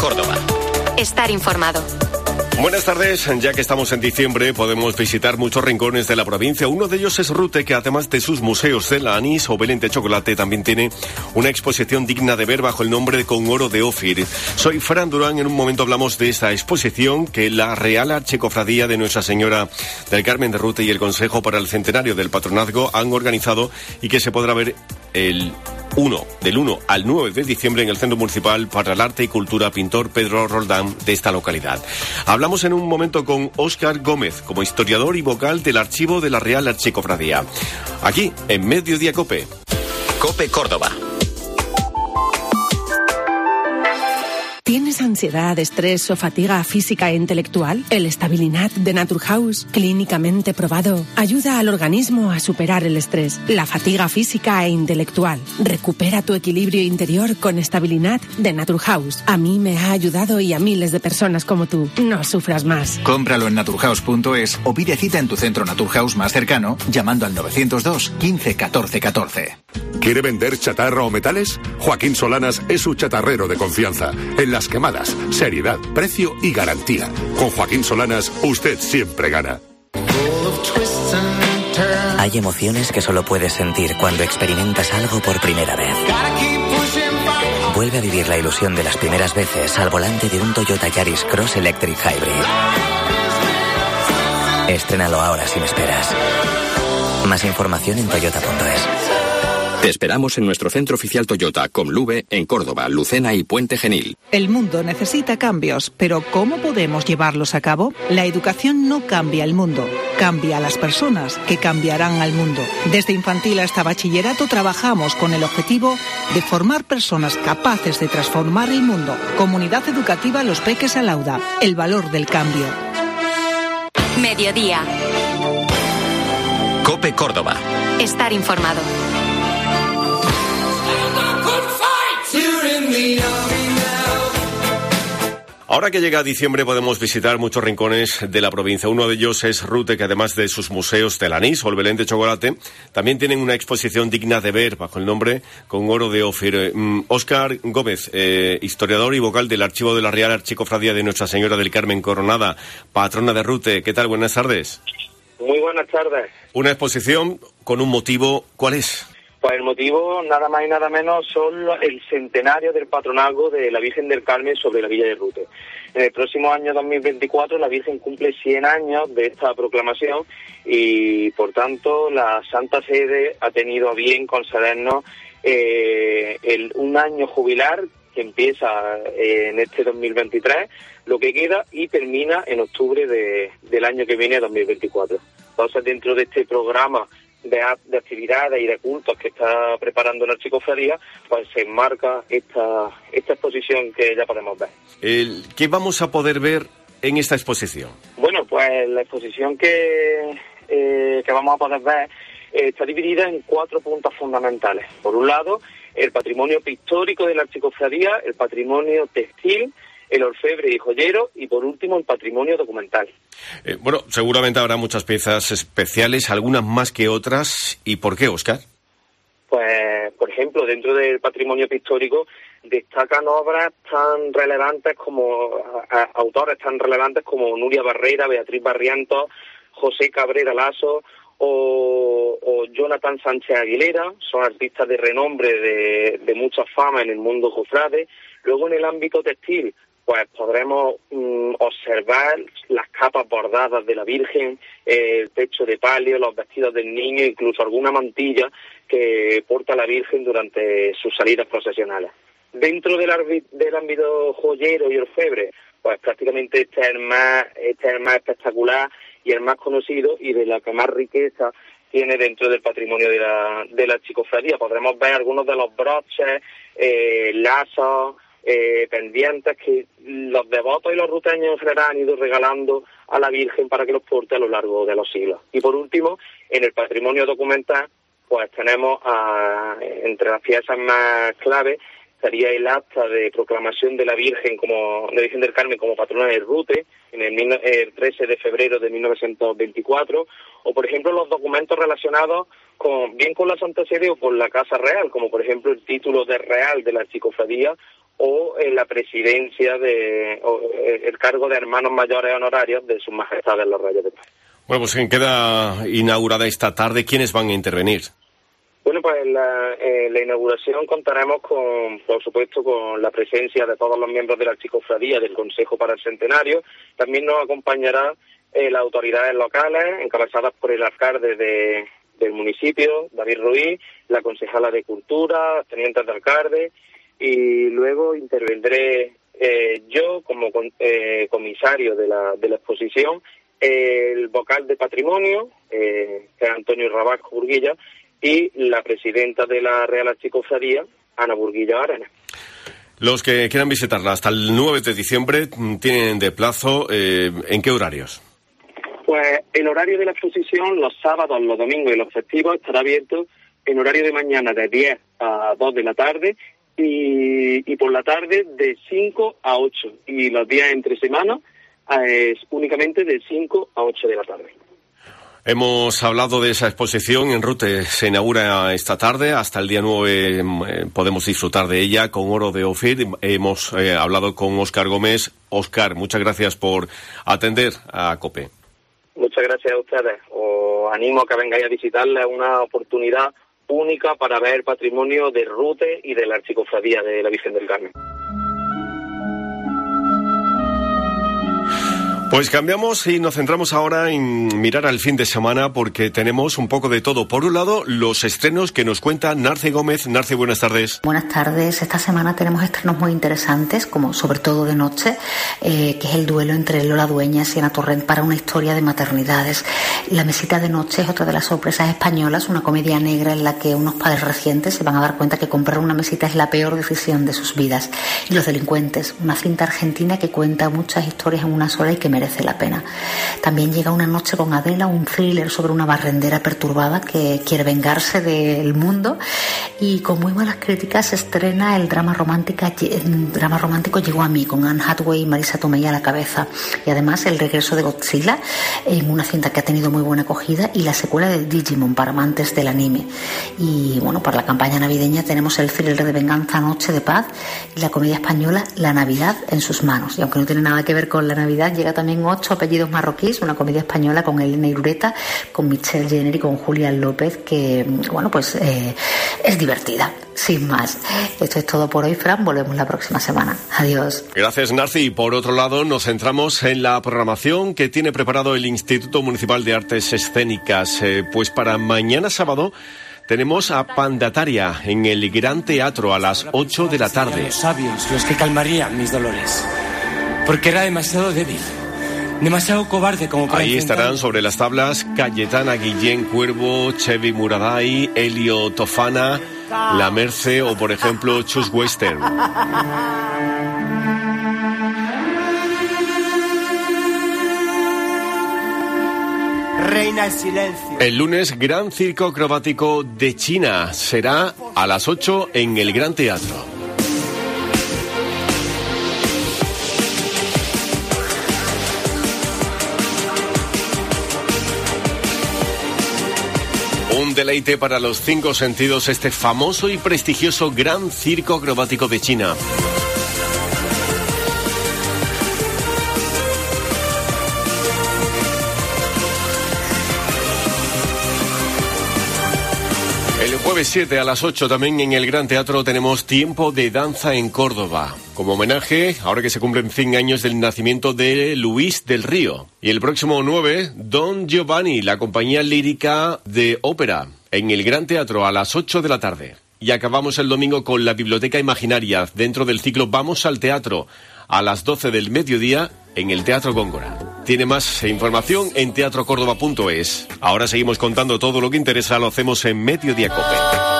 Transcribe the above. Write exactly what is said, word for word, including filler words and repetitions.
Córdoba. Estar informado. Buenas tardes. Ya que estamos en diciembre, podemos visitar muchos rincones de la provincia. Uno de ellos es Rute, que además de sus museos de la anís o Belén de chocolate, también tiene una exposición digna de ver bajo el nombre de Con oro de Ofir. Soy Fran Durán. En un momento hablamos de esta exposición que la Real Archicofradía de Nuestra Señora del Carmen de Rute y el Consejo para el Centenario del Patronazgo han organizado y que se podrá ver el uno, del uno al nueve de diciembre en el Centro Municipal para el Arte y Cultura Pintor Pedro Roldán de esta localidad. Hablamos en un momento con Óscar Gómez, como historiador y vocal del archivo de la Real Archicofradía. Aquí, en Mediodía Cope. Cope Córdoba. ¿Tienes ansiedad, estrés o fatiga física e intelectual? El Stabilinat de Naturhaus, clínicamente probado, ayuda al organismo a superar el estrés, la fatiga física e intelectual. Recupera tu equilibrio interior con Stabilinat de Naturhaus. A mí me ha ayudado y a miles de personas como tú. No sufras más. Cómpralo en naturhaus punto es o pide cita en tu centro Naturhaus más cercano llamando al novecientos dos quince catorce catorce. ¿Quiere vender chatarra o metales? Joaquín Solanas es su chatarrero de confianza. En Las Quemadas, seriedad, precio y garantía. Con Joaquín Solanas, usted siempre gana. Hay emociones que solo puedes sentir cuando experimentas algo por primera vez. Vuelve a vivir la ilusión de las primeras veces al volante de un Toyota Yaris Cross Electric Hybrid. Estrénalo ahora sin esperas. Más información en toyota punto es. Te esperamos en nuestro centro oficial Toyota, Comluve, en Córdoba, Lucena y Puente Genil. El mundo necesita cambios, pero ¿cómo podemos llevarlos a cabo? La educación no cambia el mundo, cambia a las personas que cambiarán al mundo. Desde infantil hasta bachillerato trabajamos con el objetivo de formar personas capaces de transformar el mundo. Comunidad Educativa Los Peques Alauda, el valor del cambio. Mediodía. Cope Córdoba. Estar informado. Ahora que llega diciembre podemos visitar muchos rincones de la provincia. Uno de ellos es Rute, que además de sus museos del anís o el Belén de chocolate, también tienen una exposición digna de ver bajo el nombre Con oro de Ofir. Eh, Óscar Gómez, eh, historiador y vocal del archivo de la Real Archicofradía de Nuestra Señora del Carmen Coronada, patrona de Rute. ¿Qué tal? Buenas tardes. Muy buenas tardes. Una exposición con un motivo, ¿cuál es? Pues el motivo, nada más y nada menos, son el centenario del patronazgo de la Virgen del Carmen sobre la Villa de Rute. En el próximo año dos mil veinticuatro la Virgen cumple cien años de esta proclamación y, por tanto, la Santa Sede ha tenido a bien concedernos eh, el, un año jubilar que empieza eh, en este dos mil veintitrés, lo que queda, y termina en octubre de, del año que viene, dos mil veinticuatro. Entonces, dentro de este programa De, de actividades y de cultos que está preparando la Archicofradía, pues se enmarca esta, esta exposición que ya podemos ver. El, ¿Qué vamos a poder ver en esta exposición? Bueno, pues la exposición que, eh, que vamos a poder ver eh, está dividida en cuatro puntos fundamentales. Por un lado, el patrimonio pictórico de la Archicofradía, el patrimonio textil, el orfebre y joyero, y por último el patrimonio documental. Eh, bueno, seguramente habrá muchas piezas especiales, algunas más que otras. ¿Y por qué, Óscar? Pues, por ejemplo, dentro del patrimonio pictórico destacan obras tan relevantes como, a, a, autores tan relevantes como Nuria Barrera, Beatriz Barrientos, José Cabrera Lasso o, o Jonathan Sánchez Aguilera. Son artistas de renombre, de, de mucha fama en el mundo cofrade. Luego, en el ámbito textil, pues podremos mm, observar las capas bordadas de la Virgen, eh, el techo de palio, los vestidos del niño, incluso alguna mantilla que porta la Virgen durante sus salidas procesionales. Dentro del, arbi- del ámbito joyero y orfebre, pues prácticamente este es el más, este es el más espectacular y el más conocido, y de la que más riqueza tiene dentro del patrimonio de la, de la Archicofradía. Podremos ver algunos de los broches, eh, lazos, Eh, pendientes que los devotos y los ruteños en general han ido regalando a la Virgen para que los porte a lo largo de los siglos. Y por último, en el patrimonio documental, pues tenemos a, entre las piezas más claves, estaría el acta de proclamación de la Virgen como de Virgen del Carmen como patrona del Rute en el, el trece de febrero de mil novecientos veinticuatro, o por ejemplo los documentos relacionados con bien con la Santa Sede o con la Casa Real, como por ejemplo el título de Real de la Archicofradía o en la presidencia de o el cargo de hermanos mayores honorarios de sus majestades los Reyes de Paz. Bueno, pues queda inaugurada esta tarde. ¿Quiénes van a intervenir? Bueno, pues en la, en la inauguración contaremos con, por supuesto, con la presencia de todos los miembros de la Archicofradía del Consejo para el Centenario. También nos acompañará eh, las autoridades locales, encabezadas por el alcalde de, del municipio, David Ruiz, la concejala de Cultura, tenientes de alcalde, y luego intervendré eh, yo como con, eh, comisario de la, de la exposición, el vocal de Patrimonio, eh, que es Antonio Rabasco Burguilla, y la presidenta de la Real Archicofradía, Ana Burguilla Arenas. Los que quieran visitarla hasta el nueve de diciembre tienen de plazo, eh, ¿en qué horarios? Pues el horario de la exposición, los sábados, los domingos y los festivos, estará abierto en horario de mañana de diez a dos de la tarde y, y por la tarde de cinco a ocho. Y los días entre semanas es únicamente de cinco a ocho de la tarde. Hemos hablado de esa exposición en Rute, se inaugura esta tarde, hasta el día nueve eh, podemos disfrutar de ella con Oro de Ofir. Hemos eh, hablado con Óscar Gómez. Óscar, muchas gracias por atender a COPE. Muchas gracias a ustedes. Os animo a que vengáis a visitarla, es una oportunidad única para ver patrimonio de Rute y de la Archicofradía de la Virgen del Carmen. Pues cambiamos y nos centramos ahora en mirar al fin de semana porque tenemos un poco de todo. Por un lado, los estrenos que nos cuenta Narce Gómez. Narce, buenas tardes. Buenas tardes. Esta semana tenemos estrenos muy interesantes, como sobre todo de noche, eh, que es el duelo entre Lola Dueñas y Ana Torrent para una historia de maternidades. La mesita de noche es otra de las sorpresas españolas, una comedia negra en la que unos padres recientes se van a dar cuenta que comprar una mesita es la peor decisión de sus vidas. Y Los delincuentes, una cinta argentina que cuenta muchas historias en una sola y que merece merece la pena. También llega Una noche con Adela, un thriller sobre una barrendera perturbada que quiere vengarse del mundo, y con muy malas críticas se estrena el drama romántico, el drama romántico Llegó a mí, con Anne Hathaway y Marisa Tomei a la cabeza, y además el regreso de Godzilla en una cinta que ha tenido muy buena acogida, y la secuela de Digimon para amantes del anime. Y bueno, para la campaña navideña tenemos el thriller de venganza Noche de Paz y la comedia española La Navidad en sus manos, y aunque no tiene nada que ver con la Navidad, llega también Ocho apellidos marroquíes, una comedia española con Elena Irureta, con Michelle Jenner y con Julián López, que bueno, pues eh, es divertida. Sin más, esto es todo por hoy, Fran. Volvemos la próxima semana. Adiós. Gracias, Narci. Por otro lado, nos centramos en la programación que tiene preparado el Instituto Municipal de Artes Escénicas. Eh, pues para mañana sábado tenemos a Pandataria en el Gran Teatro a las ocho de la tarde. Los sabios, los que calmarían mis dolores, porque era demasiado débil, demasiado cobarde como para Ahí enfrentar... estarán sobre las tablas Cayetana Guillén Cuervo, Chevy Muraday, Elio Tofana, La Merce o, por ejemplo, Chus Western. Reina el silencio. El lunes, Gran Circo Acrobático de China. Será a las ocho en el Gran Teatro. Un deleite para los cinco sentidos, este famoso y prestigioso Gran Circo Acrobático de China. El jueves siete a las ocho también en el Gran Teatro tenemos Tiempo de Danza en Córdoba, como homenaje, ahora que se cumplen cien años del nacimiento de Luis del Río. Y el próximo nueve, Don Giovanni, la compañía lírica de ópera, en el Gran Teatro a las ocho de la tarde. Y acabamos el domingo con la Biblioteca Imaginaria, dentro del ciclo Vamos al Teatro, a las doce del mediodía en el Teatro Góngora. Tiene más información en teatro córdoba punto es. Ahora seguimos contando todo lo que interesa, lo hacemos en Mediodía Cope.